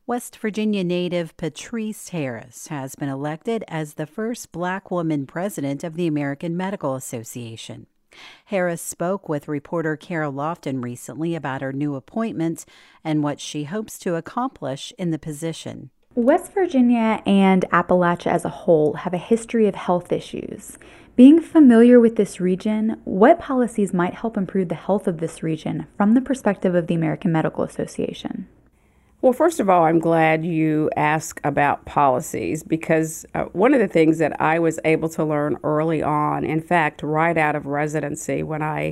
West Virginia native Patrice Harris has been elected as the first Black woman president of the American Medical Association. Harris spoke with reporter Kara Lofton recently about her new appointment and what she hopes to accomplish in the position. West Virginia and Appalachia as a whole have a history of health issues. Being familiar with this region, what policies might help improve the health of this region from the perspective of the American Medical Association? Well, first of all, I'm glad you asked about policies because one of the things that I was able to learn early on, in fact, right out of residency when I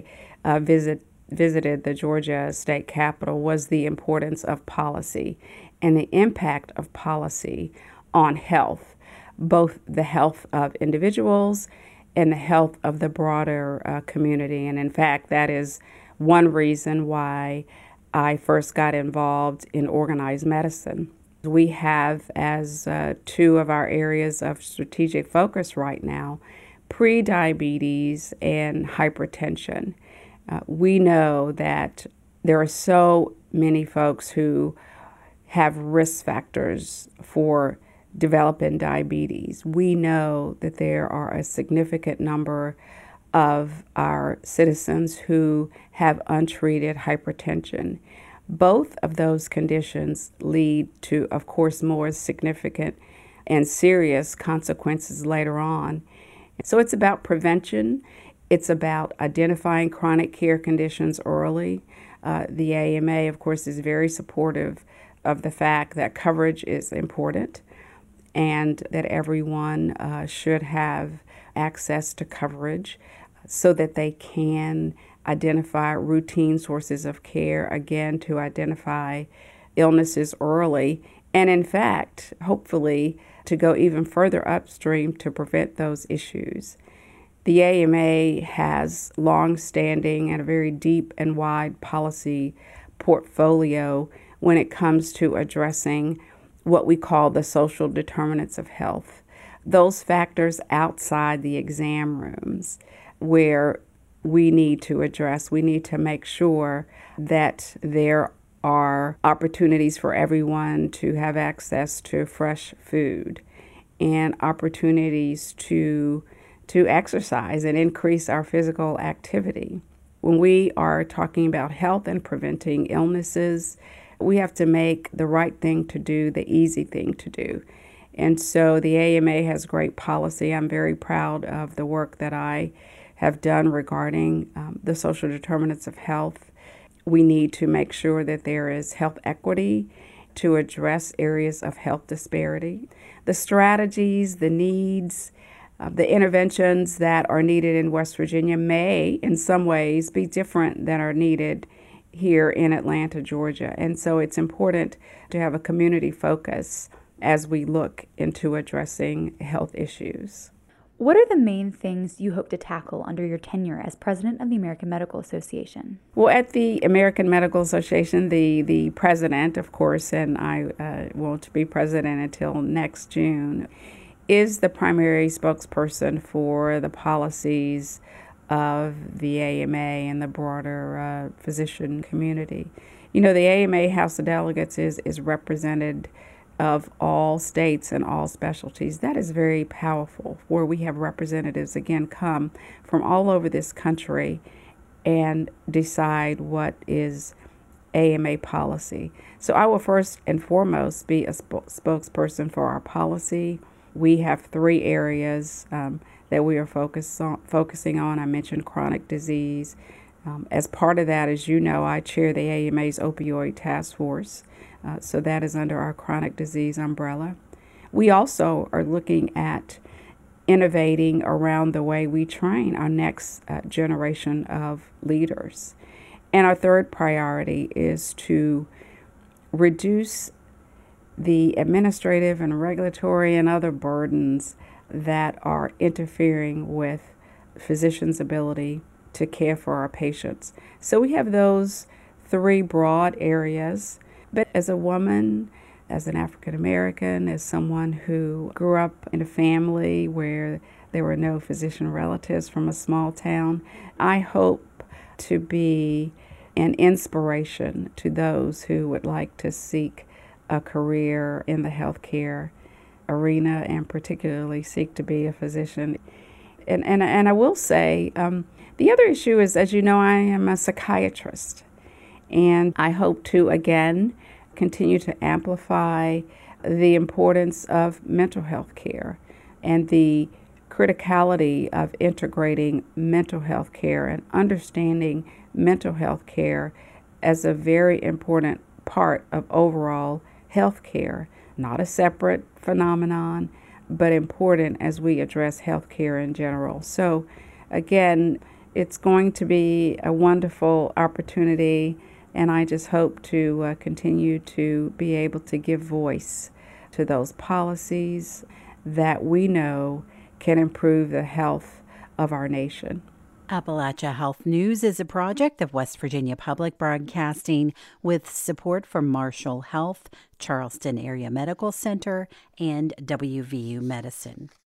visited the Georgia state capitol, was the importance of policy and the impact of policy on health, both the health of individuals and the health of the broader community. And in fact, that is one reason why I first got involved in organized medicine. We have as two of our areas of strategic focus right now, prediabetes and hypertension. We know that there are so many folks who have risk factors for developing diabetes. We know that there are a significant number of our citizens who have untreated hypertension. Both of those conditions lead to, of course, more significant and serious consequences later on. So it's about prevention. It's about identifying chronic care conditions early. The AMA, of course, is very supportive of the fact that coverage is important and that everyone should have access to coverage so that they can identify routine sources of care, again, to identify illnesses early, and in fact, hopefully, to go even further upstream to prevent those issues. The AMA has long-standing and a very deep and wide policy portfolio when it comes to addressing what we call the social determinants of health, those factors outside the exam rooms where we need to make sure that there are opportunities for everyone to have access to fresh food and opportunities to exercise and increase our physical activity. When we are talking about health and preventing illnesses, we have to make the right thing to do the easy thing to do. And so the AMA has great policy. I'm very proud of the work that I have done regarding the social determinants of health. We need to make sure that there is health equity to address areas of health disparity. The strategies, the needs, the interventions that are needed in West Virginia may, in some ways, be different than are needed here in Atlanta, Georgia. And so it's important to have a community focus as we look into addressing health issues. What are the main things you hope to tackle under your tenure as president of the American Medical Association? Well, at the American Medical Association, the president, of course, and I won't be president until next June, is the primary spokesperson for the policies of the AMA and the broader physician community. You know, the AMA House of Delegates is represented of all states and all specialties. That is very powerful, where we have representatives, again, come from all over this country and decide what is AMA policy. So I will first and foremost be a spokesperson for our policy. We have three areas that we are focusing on. I mentioned chronic disease. As part of that, as you know, I chair the AMA's opioid task force. So that is under our chronic disease umbrella. We also are looking at innovating around the way we train our next generation of leaders. And our third priority is to reduce the administrative and regulatory and other burdens that are interfering with physicians' ability to care for our patients. So we have those three broad areas. But as a woman, as an African American, as someone who grew up in a family where there were no physician relatives from a small town, I hope to be an inspiration to those who would like to seek a career in the healthcare arena and particularly seek to be a physician. And I will say, the other issue is, as you know, I am a psychiatrist, and I hope to, again, continue to amplify the importance of mental health care and the criticality of integrating mental health care and understanding mental health care as a very important part of overall health care, not a separate phenomenon, but important as we address health care in general. So again, it's going to be a wonderful opportunity, and I just hope to continue to be able to give voice to those policies that we know can improve the health of our nation. Appalachia Health News is a project of West Virginia Public Broadcasting with support from Marshall Health, Charleston Area Medical Center, and WVU Medicine.